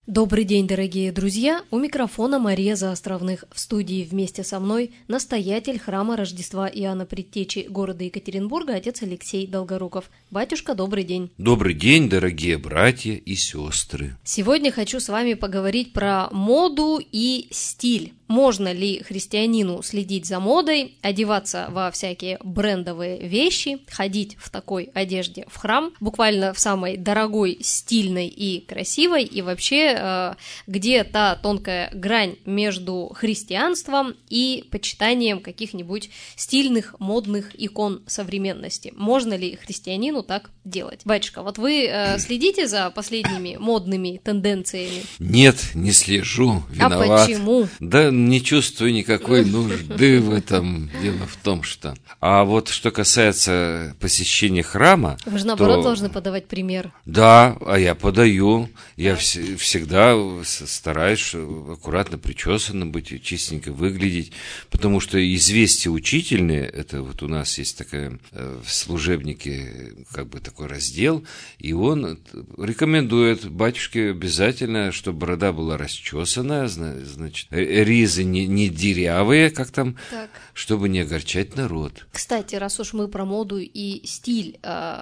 Добрый день, дорогие друзья! У микрофона Мария Заостровных. В студии вместе со мной настоятель храма Рождества Иоанна Предтечи города Екатеринбурга, отец Алексей Долгоруков. Батюшка, добрый день! Добрый день, дорогие братья и сестры! Сегодня хочу с вами поговорить про моду и стиль. Можно ли христианину следить за модой, одеваться во всякие брендовые вещи, ходить в такой одежде в храм, буквально в самой дорогой, стильной и красивой, и вообще где та тонкая грань между христианством и почитанием каких-нибудь стильных, модных икон современности? Можно ли христианину так делать? Батюшка, вот вы следите за последними модными тенденциями? Нет, не слежу, виноват. А почему? Да не чувствую никакой нужды в этом. Дело в том, что... А вот что касается посещения храма... Вы же, наоборот, должны подавать пример. Да, а я подаю. Я всегда стараюсь аккуратно причесанным быть, чистенько выглядеть, потому что известия учительные, это вот у нас есть такая в служебнике как бы такой раздел, и он рекомендует батюшке обязательно, чтобы борода была расчесанная, значит, ризы не дырявые, как там, так, чтобы не огорчать народ. Кстати, раз уж мы про моду и стиль,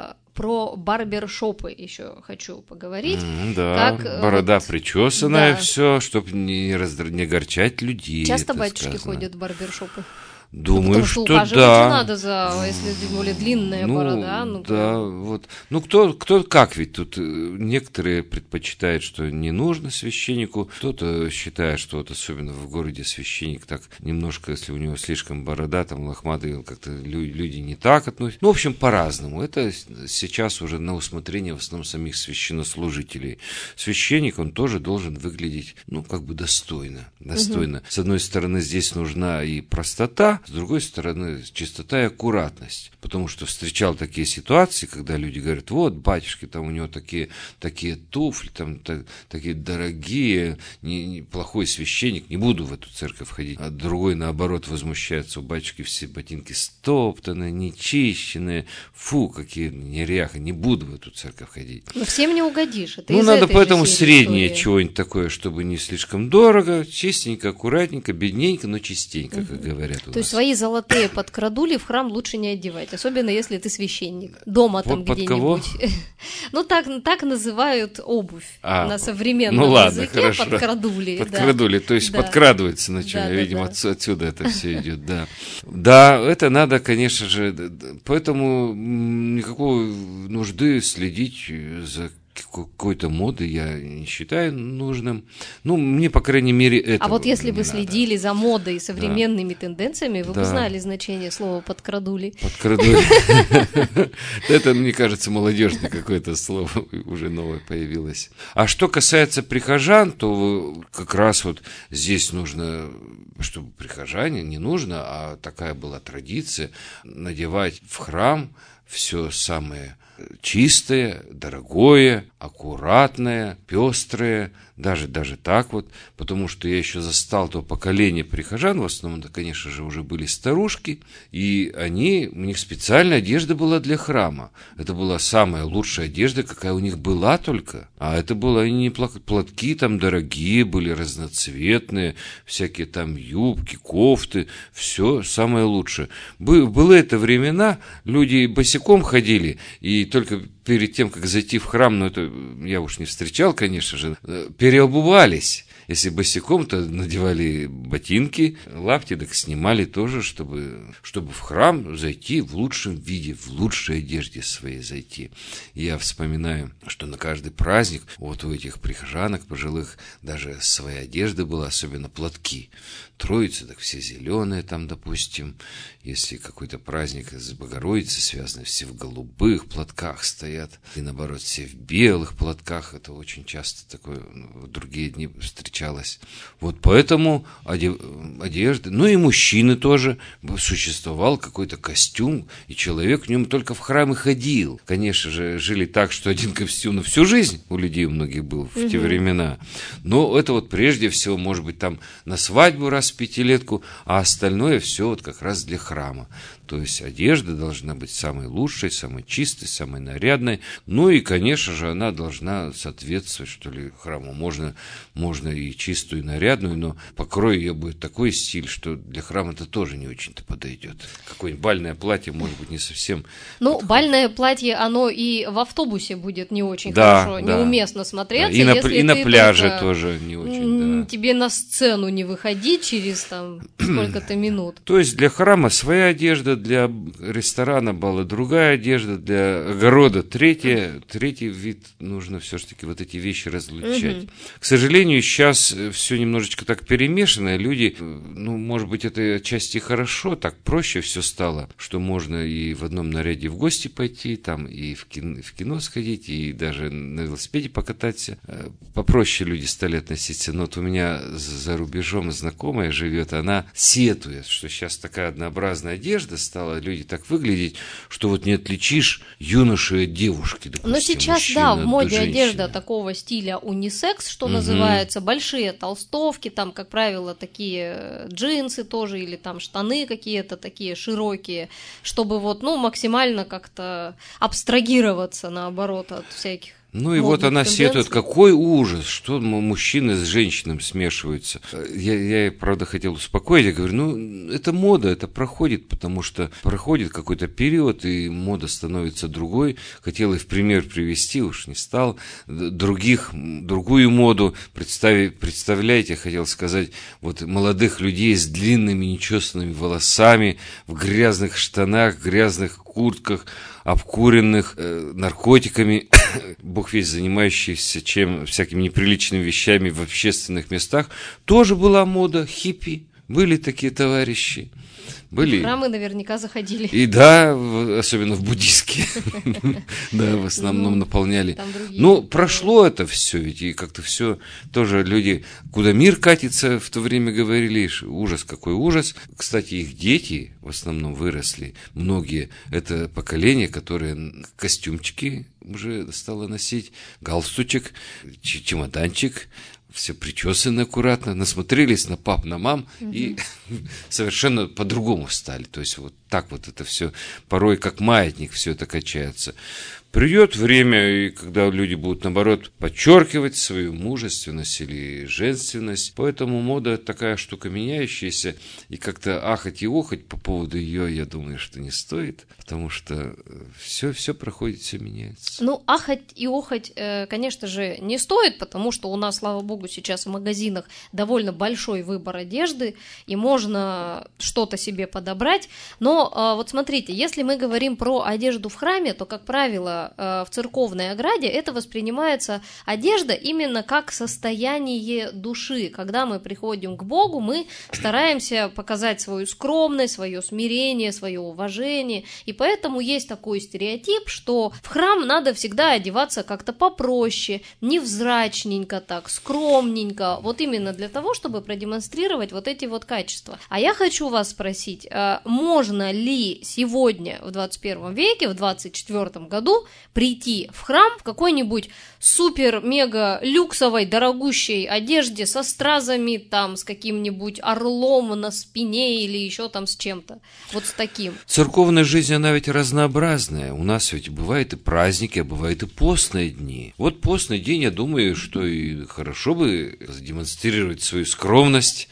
про барбершопы еще хочу поговорить. Да, как, борода вот, причесанная, да. Все, чтобы не огорчать людей. Часто батюшки ходят в барбершопы? Думаю, что да. Надо если тем более длинная борода. Да, вот. Кто как ведь тут некоторые предпочитают, что не нужно священнику, кто-то считает, что вот особенно в городе священник так немножко, если у него слишком борода, там лохматый, как-то люди не так относятся. В общем, по-разному. Это сейчас уже на усмотрение в основном самих священнослужителей. Священник, он тоже должен выглядеть, как бы достойно. Угу. С одной стороны, здесь нужна и простота, с другой стороны, чистота и аккуратность. Потому что встречал такие ситуации, когда люди говорят, вот, батюшки, там у него такие туфли, там такие дорогие, плохой священник, не буду в эту церковь ходить. А другой, наоборот, возмущается, у батюшки все ботинки стоптанные, нечищенные, фу, какие неряха, не буду в эту церковь ходить. Но всем не угодишь. Это надо поэтому среднее чего-нибудь такое, чтобы не слишком дорого, чистенько, аккуратненько, бедненько, но чистенько, как говорят у нас. То есть свои золотые подкрадули в храм лучше не одевать, особенно если ты священник. Дома там под где-нибудь. Кого? Так называют обувь на современном языке. Хорошо. Подкрадули. Подкрадули, да. То есть подкрадывается на чем, видимо, отсюда это все идет, да. Да, это надо, конечно же, поэтому никакой нужды следить за какой-то моды я не считаю нужным. Мне, по крайней мере, это. А вот если бы следили за модой и современными тенденциями, вы бы знали значение слова «подкрадули». Подкрадули. Это, мне кажется, молодежное какое-то слово уже новое появилось. А что касается прихожан, то как раз вот здесь нужно, чтобы прихожане, не нужно, а такая была традиция, надевать в храм все самое чистое, дорогое, аккуратное, пестрое, даже так вот, потому что я еще застал то поколение прихожан, в основном, конечно же, уже были старушки, и у них специальная одежда была для храма. Это была самая лучшая одежда, какая у них была только. А это было не платки там дорогие были, разноцветные, всякие там юбки, кофты, все самое лучшее. Было это времена, люди босиком ходили, и только перед тем, как зайти в храм, это я уж не встречал, конечно же, переобувались. Если босиком, то надевали ботинки, лапти, так снимали тоже, чтобы в храм зайти в лучшем виде, в лучшей одежде своей зайти. И я вспоминаю, что на каждый праздник вот у этих прихожанок пожилых даже своя одежда была, особенно платки. Троицы, так все зеленые там, допустим. Если какой-то праздник с Богородицей связан, все в голубых платках стоят. И наоборот, все в белых платках. Это очень часто такое в другие дни встречалось. Вот поэтому одежда, и мужчины тоже, существовал какой-то костюм, и человек в нем только в храм и ходил. Конечно же, жили так, что один костюм на всю жизнь у людей у многих был в те времена. Но это вот прежде всего, может быть, там на свадьбу раз в пятилетку, а остальное все вот как раз для храма. То есть одежда должна быть самой лучшей, самой чистой, самой нарядной. Ну и, конечно же, она должна соответствовать, что ли, храму. Можно и чистую, и нарядную, но покрой ее будет такой стиль, что для храма это тоже не очень-то подойдет. Какое-нибудь бальное платье, может быть, не совсем. Ну, бальное платье, оно и в автобусе будет не очень хорошо, неуместно смотреться. Да. И на пляже тоже не очень, тебе на сцену не выходить через там сколько-то минут. То есть для храма своя одежда, для ресторана бала другая одежда, для огорода третий вид. Нужно все-таки вот эти вещи различать. К сожалению, сейчас все немножечко так перемешано, люди, ну, может быть, это отчасти хорошо, так проще все стало, что можно и в одном наряде в гости пойти, там и в кино сходить, и даже на велосипеде покататься. Попроще люди стали относиться. Но вот у меня за рубежом знакомая живет, она сетует, что сейчас такая однообразная одежда стала, люди так выглядеть, что вот не отличишь юношу от девушки, допустим. Но сейчас, да, в моде одежда такого стиля унисекс, что называется, большие толстовки, там, как правило, такие джинсы тоже, или там штаны какие-то такие широкие, чтобы вот, ну, максимально как-то абстрагироваться, наоборот, от всяких. Ну и вот она сетует, какой ужас, что мужчины с женщинами смешиваются. Я, правда, хотел успокоить, я говорю, ну, это мода, это проходит, потому что проходит какой-то период, и мода становится другой. Хотел и в пример привести, уж не стал, другую моду. Представляете, хотел сказать, вот молодых людей с длинными нечесанными волосами, в грязных штанах, грязных куртках, обкуренных наркотиками, бог весть, занимающихся всякими неприличными вещами в общественных местах, тоже была мода, хиппи, были такие товарищи. Были. В храмы наверняка заходили. И да, особенно в буддийские, да, в основном наполняли. Ну, прошло это все, ведь и как-то все тоже люди, куда мир катится, в то время говорили, ужас, какой ужас. Кстати, их дети в основном выросли, многие, это поколение, которое костюмчики уже стало носить, галстучек, чемоданчик, все причесаны аккуратно, насмотрелись на пап, на мам и совершенно по-другому стали. То есть вот так вот это все, порой как маятник все это качается. Придет время, и когда люди будут, наоборот, подчеркивать свою мужественность или женственность. Поэтому мода такая штука меняющаяся, и как-то ахать и охать по поводу ее, я думаю, что не стоит, потому что все проходит, все меняется. Ну, ахать и охать, конечно же, не стоит, потому что у нас, слава богу, сейчас в магазинах довольно большой выбор одежды, и можно что-то себе подобрать. Но вот смотрите, если мы говорим про одежду в храме, то, как правило, в церковной ограде это воспринимается одежда именно как состояние души. Когда мы приходим к Богу, мы стараемся показать свою скромность, свое смирение, свое уважение, и поэтому есть такой стереотип, что в храм надо всегда одеваться как-то попроще, невзрачненько так, скромненько, вот именно для того, чтобы продемонстрировать вот эти вот качества. А я хочу вас спросить, можно ли сегодня, в 21 веке, в 24 году, прийти в храм в какой-нибудь супер-мега-люксовой, дорогущей одежде со стразами, там, с каким-нибудь орлом на спине или еще там с чем-то, вот с таким? Церковная жизнь, она ведь разнообразная. У нас ведь бывают и праздники, а бывают и постные дни. Вот постный день, я думаю, что и хорошо бы демонстрировать свою скромность,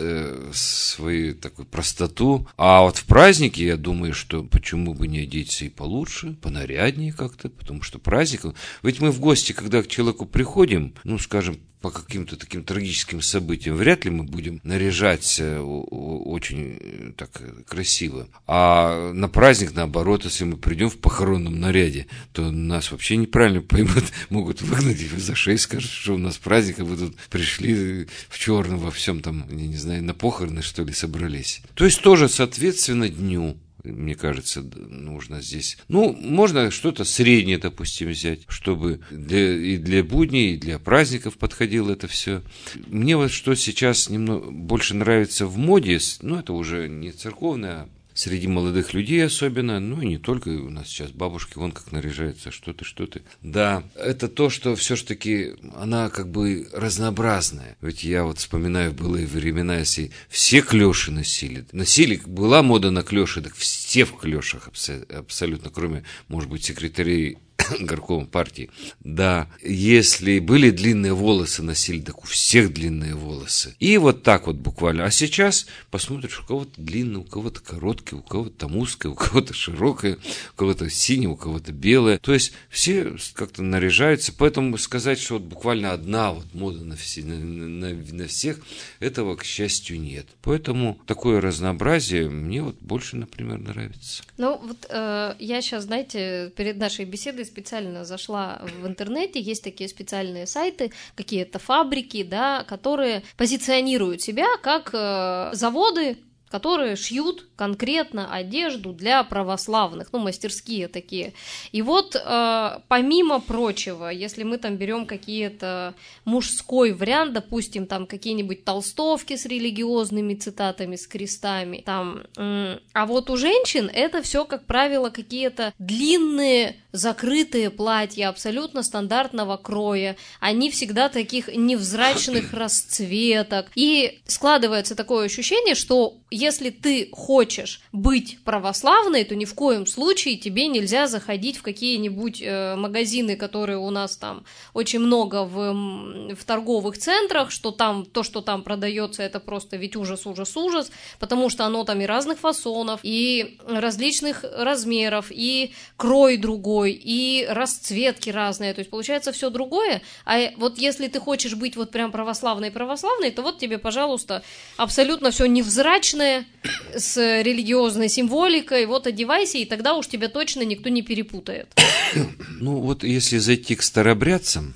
свою такую простоту. А вот в праздники, я думаю, что почему бы не одеться и получше, понаряднее как-то, потому что праздник... Ведь мы в гости, когда к человеку приходим, ну, скажем, по каким-то таким трагическим событиям, вряд ли мы будем наряжаться очень так красиво. А на праздник, наоборот, если мы придем в похоронном наряде, то нас вообще неправильно поймут, могут выгнать за шею, скажут, что у нас праздник, а вы тут пришли в черном во всем там, я не знаю, на похороны, что ли, собрались. То есть тоже соответственно дню. Мне кажется, нужно здесь... Ну, можно что-то среднее, допустим, взять, чтобы и для будней, и для праздников подходило это все. Мне вот что сейчас немного больше нравится в моде, ну, это уже не церковная, а среди молодых людей особенно, ну и не только, у нас сейчас бабушки вон как наряжаются, что ты. Да, это то, что все-таки она как бы разнообразная. Ведь я вот вспоминаю былые времена, если все клёши носили, была мода на клёши, так все в клёшах абсолютно, кроме, может быть, секретарей горкома партии. Да, если были длинные волосы носили, так у всех длинные волосы. И вот так вот буквально. А сейчас посмотришь, у кого-то длинное, у кого-то короткое, у кого-то там узкое, у кого-то широкое, у кого-то синее, у кого-то белое. То есть все как-то наряжаются. Поэтому сказать, что вот буквально одна вот мода на всех, этого, к счастью, нет. Поэтому такое разнообразие мне вот больше, например, нравится. Ну, вот я сейчас, знаете, перед нашей беседой специально зашла в интернете, есть такие специальные сайты, какие-то фабрики, да, которые позиционируют себя как заводы, которые шьют конкретно одежду для православных, ну, мастерские такие. И вот, помимо прочего, если мы там берем какие-то мужской вариант, допустим, там какие-нибудь толстовки с религиозными цитатами, с крестами, там, а вот у женщин это все, как правило, какие-то длинные закрытые платья абсолютно стандартного кроя, они всегда таких невзрачных расцветок, и складывается такое ощущение, что если ты хочешь быть православной, то ни в коем случае тебе нельзя заходить в какие-нибудь магазины, которые у нас там очень много в торговых центрах, что там, то, что там продается, это просто ведь ужас, потому что оно там и разных фасонов, и различных размеров, и крой другой, и расцветки разные, то есть получается все другое, а вот если ты хочешь быть вот прям православной, то вот тебе, пожалуйста, абсолютно все невзрачное, с религиозной символикой, вот одевайся, и тогда уж тебя точно никто не перепутает. Ну вот если зайти к старообрядцам,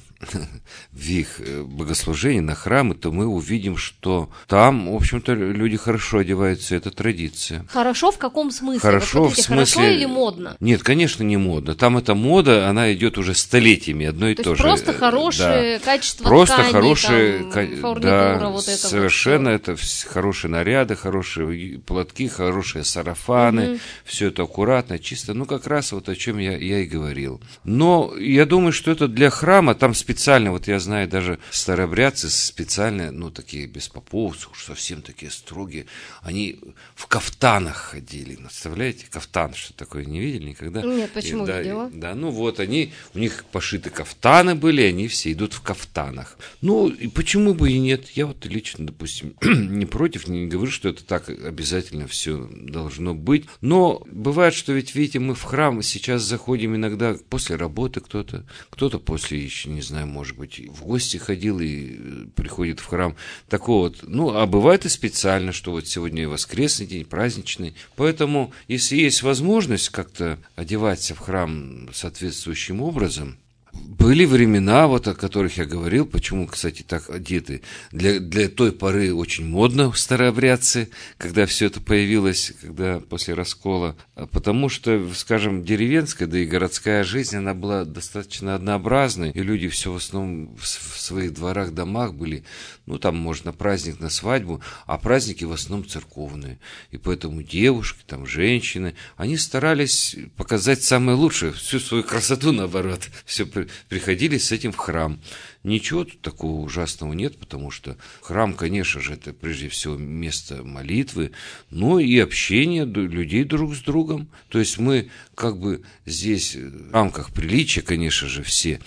в их богослужении, на храмы, то мы увидим, что там, в общем-то, люди хорошо одеваются, это традиция. Хорошо в каком смысле? Хорошо, вот, в смысле... Хорошо или модно? Нет, конечно, не модно. Там эта мода, она идет уже столетиями, одно и то же. Просто хорошее качество просто ткани, хорошие, фурнитура, да, вот это совершенно, вот это хорошие наряды, хорошие платки, хорошие сарафаны, все это аккуратно, чисто, ну, как раз вот о чем я и говорил. Но я думаю, что это для храма, там специально, вот я знаю, даже старообрядцы специально, ну, такие без попов, совсем такие строгие, они в кафтанах ходили, представляете, кафтан, что такое, не видели никогда? Нет, почему видела? Да, ну вот они, у них пошиты кафтаны были, они все идут в кафтанах. Ну, и почему бы и нет? Я вот лично, допустим, не против, не говорю, что это так обязательно все должно быть, но бывает, что ведь, видите, мы в храм сейчас заходим иногда после работы кто-то после еще, не знаю, может быть, в гости ходил и приходит в храм. Такого вот, ну, а бывает и специально, что вот сегодня воскресный день, праздничный. Поэтому, если есть возможность как-то одеваться в храм соответствующим образом, были времена, вот о которых я говорил, почему, кстати, так одеты. Для той поры очень модно старообрядцы, когда все это появилось, когда после раскола. Потому что, скажем, деревенская, да и городская жизнь, она была достаточно однообразной, и люди все в основном в своих дворах, домах были, ну, там, может, на праздник, на свадьбу, а праздники в основном церковные. И поэтому девушки, там, женщины, они старались показать самое лучшее, всю свою красоту, наоборот, все приходили с этим в храм. Ничего тут такого ужасного нет, потому что храм, конечно же, это прежде всего место молитвы, но и общение людей друг с другом. То есть мы как бы здесь в рамках приличия, конечно же, все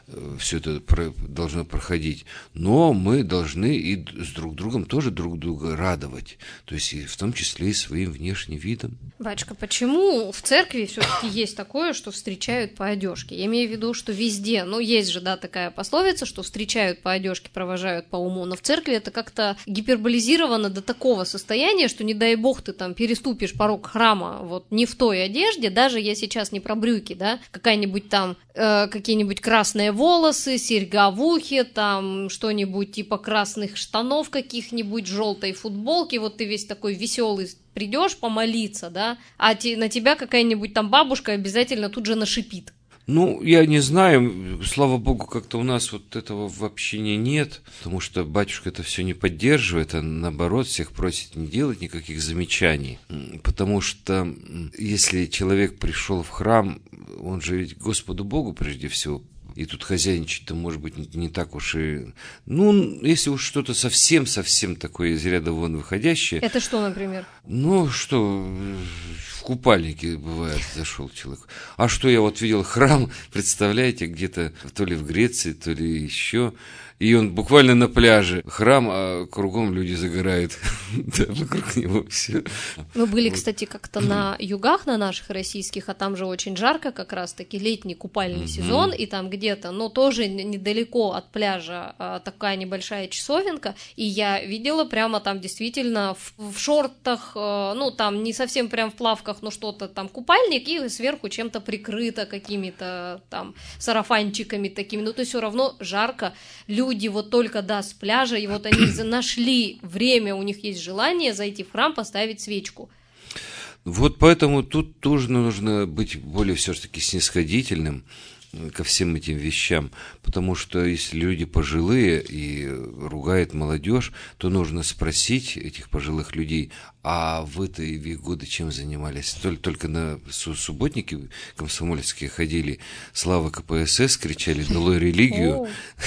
это должно проходить, но мы должны и с друг другом тоже друг друга радовать, то есть и в том числе и своим внешним видом. Батюшка, почему в церкви все-таки есть такое, что встречают по одежке? Я имею в виду, что везде, ну, есть же, да, такая пословица, что встречают по одежке, провожают по уму, но в церкви это как-то гиперболизировано до такого состояния, что, не дай бог, ты там переступишь порог храма вот не в той одежде, даже я сейчас не про брюки, да, какая-нибудь там, какие-нибудь красные волосы, серьга в ухе, там что-нибудь типа красных штанов каких-нибудь, желтой футболки, вот ты весь такой веселый придешь помолиться, да, а на тебя какая-нибудь там бабушка обязательно тут же нашипит. Ну, я не знаю, слава богу, как-то у нас вот этого в общине нет, потому что батюшка это все не поддерживает, а наоборот всех просит не делать никаких замечаний, потому что если человек пришел в храм, он же ведь Господу Богу прежде всего, и тут хозяйничать-то, может быть, не так уж и... Ну, если уж что-то совсем-совсем такое из ряда вон выходящее... Это что, например? Ну, что, в купальнике, бывает, зашел человек. А что, я вот видел храм, представляете, где-то то ли в Греции, то ли еще... И он буквально на пляже. Храм, а кругом люди загорают. Да, вокруг него все. Мы были, кстати, как-то на югах, на наших российских, а там же очень жарко, как раз-таки летний купальный сезон, и там где-то, но тоже недалеко от пляжа такая небольшая часовенка, и я видела прямо там действительно в шортах, ну, там не совсем прям в плавках, но что-то там купальник, и сверху чем-то прикрыто, какими-то там сарафанчиками такими, ну, то есть все равно жарко. Люди вот только, да, с пляжа, и вот они нашли время, у них есть желание зайти в храм, поставить свечку. Вот поэтому тут тоже нужно быть более все-таки снисходительным ко всем этим вещам, потому что если люди пожилые и ругают молодежь, то нужно спросить этих пожилых людей, а вы-то и в их годы чем занимались? Только на субботники комсомольские ходили, слава КПСС, кричали, долой религию,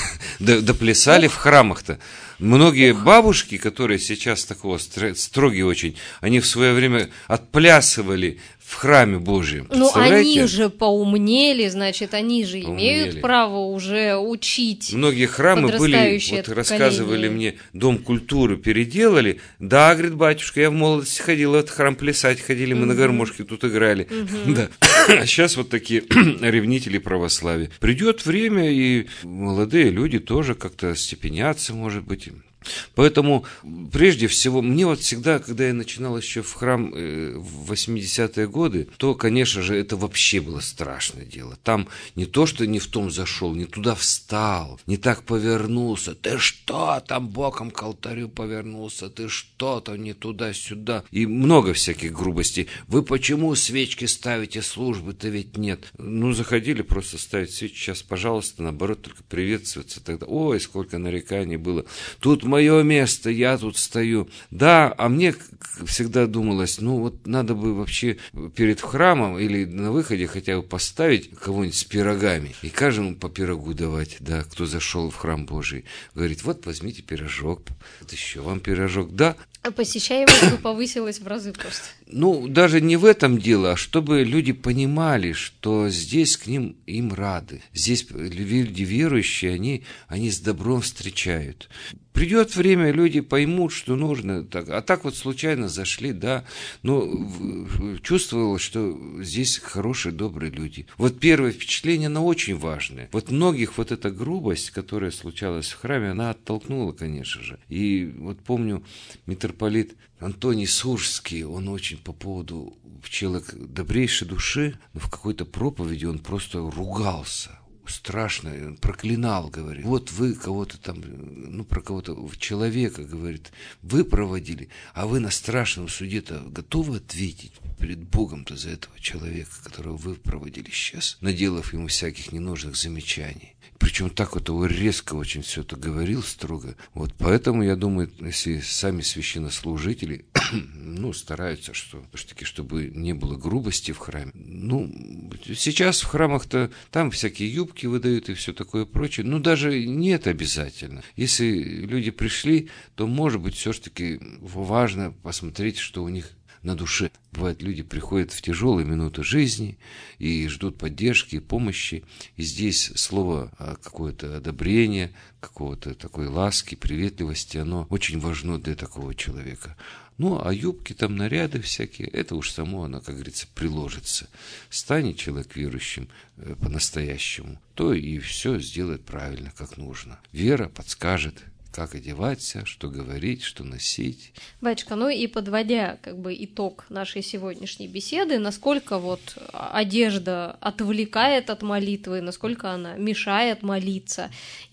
да плясали в храмах-то. Многие бабушки, которые сейчас такого строгие очень, они в свое время отплясывали в храме Божьем. Ну, они же поумнели, значит, они же поумнели. Имеют право уже учить. Многие храмы были, вот рассказывали мне, Дом культуры переделали. Да, говорит, батюшка, я в молодости ходила в этот храм плясать, ходили мы на гармошке, тут играли. Да. А сейчас вот такие ревнители православия. Придет время, и молодые люди тоже как-то степенятся, может быть. Поэтому, прежде всего, мне вот всегда, когда я начинал еще в храм в 80-е годы, то, конечно же, это вообще было страшное дело. Там не то, что не в том зашел, не туда встал, не так повернулся. Ты что, там боком к алтарю повернулся, ты что, там не туда-сюда. И много всяких грубостей. Вы почему свечки ставите, службы-то ведь нет? Ну, заходили просто ставить свечи, сейчас, пожалуйста, наоборот, только приветствуется. Тогда, ой, сколько нареканий было. Тут мое место, я тут стою. Да, а мне всегда думалось, ну вот надо бы вообще перед храмом или на выходе хотя бы поставить кого-нибудь с пирогами и каждому по пирогу давать, да, кто зашел в храм Божий. Говорит, вот возьмите пирожок, вот еще вам пирожок, да. А посещаемость бы повысилась в разы просто. Ну, даже не в этом дело, а чтобы люди понимали, что здесь к ним им рады. Здесь люди верующие, они с добром встречают. Придет время, люди поймут, что нужно. А так вот случайно зашли, да. Но чувствовал, что здесь хорошие, добрые люди. Вот первое впечатление, оно очень важное. Вот многих вот эта грубость, которая случалась в храме, она оттолкнула, конечно же. И вот помню, митрополит Антоний Суржский, он очень по поводу человека добрейшей души, но в какой-то проповеди он просто ругался. Страшно, он проклинал, говорит. Вот вы кого-то там, ну, про кого-то, человека, говорит, вы проводили, а вы на страшном суде-то готовы ответить перед Богом-то за этого человека, которого вы проводили сейчас, наделав ему всяких ненужных замечаний. Причем так вот его резко очень все это говорил, строго. Вот поэтому, я думаю, если сами священнослужители, ну, стараются, что все-таки, чтобы не было грубости в храме. Ну, сейчас в храмах-то там всякие юбки выдают и все такое прочее. Ну, даже не это обязательно. Если люди пришли, то, может быть, все-таки важно посмотреть, что у них на душе. Бывает, люди приходят в тяжелые минуты жизни и ждут поддержки и помощи. И здесь слово какое-то одобрение, какого-то такой ласки, приветливости, оно очень важно для такого человека. Ну, а юбки, там, наряды всякие, это уж само оно, как говорится, приложится. Станет человек верующим по-настоящему, то и все сделает правильно, как нужно. Вера подскажет, как одеваться, что говорить, что носить. Батюшка, ну и подводя как бы итог нашей сегодняшней беседы, насколько вот одежда отвлекает от молитвы, насколько она мешает молиться,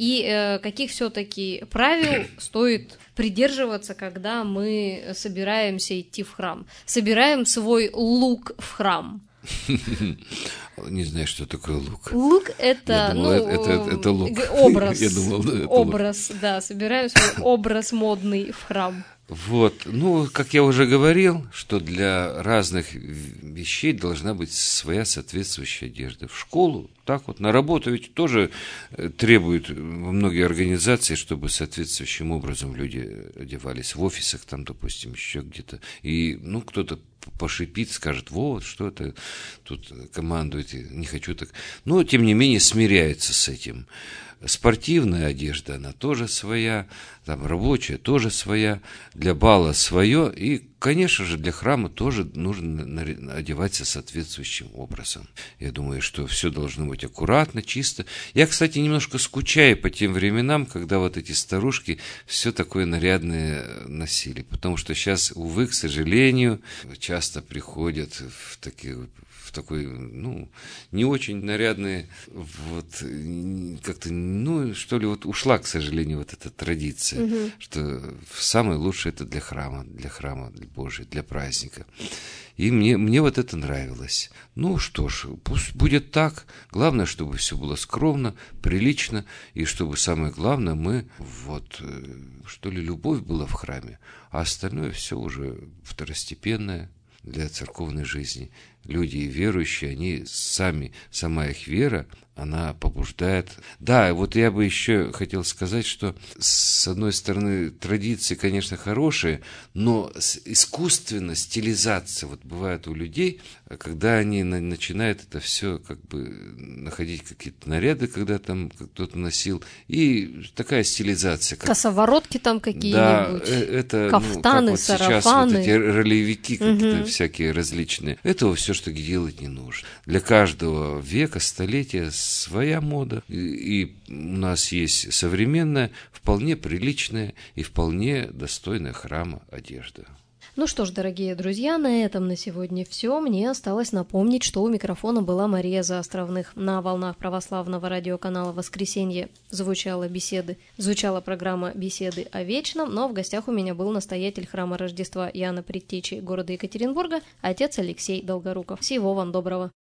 и каких все-таки правил стоит придерживаться, когда мы собираемся идти в храм, собираем свой лук в храм. Не знаю, что такое лук. Лук – это, это лук. Образ. Я думал, это образ, лук. Да, собираем свой образ модный в храм. Вот, как я уже говорил, что для разных вещей должна быть своя соответствующая одежда. В школу, так вот, на работу ведь тоже требуют многие организации, чтобы соответствующим образом люди одевались. В офисах там, допустим, еще где-то. И, кто-то пошипит, скажет, вот, что это тут командует, не хочу так. Но, тем не менее, смиряется с этим. Спортивная одежда, она тоже своя, там рабочая тоже своя, для бала свое, и, конечно же, для храма тоже нужно одеваться соответствующим образом. Я думаю, что все должно быть аккуратно, чисто. Я, кстати, немножко скучаю по тем временам, когда вот эти старушки все такое нарядное носили, потому что сейчас, увы, к сожалению, часто приходят в такой, не очень нарядные, вот, как-то, что ли, вот ушла, к сожалению, вот эта традиция, что самое лучшее это для храма для Божия, для праздника. И мне вот это нравилось. Что ж, пусть будет так. Главное, чтобы все было скромно, прилично, и чтобы, самое главное, любовь была в храме, а остальное все уже второстепенное для церковной жизни. Люди верующие, они сама их вера, она побуждает. Да, вот я бы еще хотел сказать, что, с одной стороны, традиции, конечно, хорошие, но искусственно стилизация вот бывает у людей, когда они начинают это все находить какие-то наряды, когда там кто-то носил, и такая стилизация. Косоворотки там какие-нибудь, да, это, кафтаны, вот сарафаны. сейчас вот эти ролевики какие-то всякие различные. Этого все, что делать не нужно. Для каждого века, столетия своя мода. И у нас есть современная, вполне приличная и вполне достойная храма одежда. Ну что ж, дорогие друзья, на этом на сегодня все. Мне осталось напомнить, что у микрофона была Мария Заостровных. На волнах православного радиоканала «Воскресенье» звучала программа «Беседы о вечном», но в гостях у меня был настоятель храма Рождества Иоанна Предтечи города Екатеринбурга, отец Алексей Долгоруков. Всего вам доброго.